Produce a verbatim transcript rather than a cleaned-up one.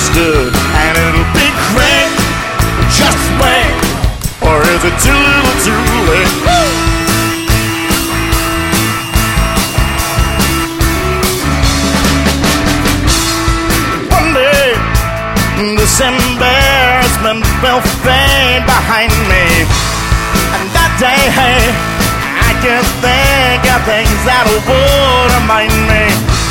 understood. And it'll be great, just wait. Or is it too little too late? Woo! One day, this embarrassment will fade behind me. And that day, hey, I can think of things that would remind me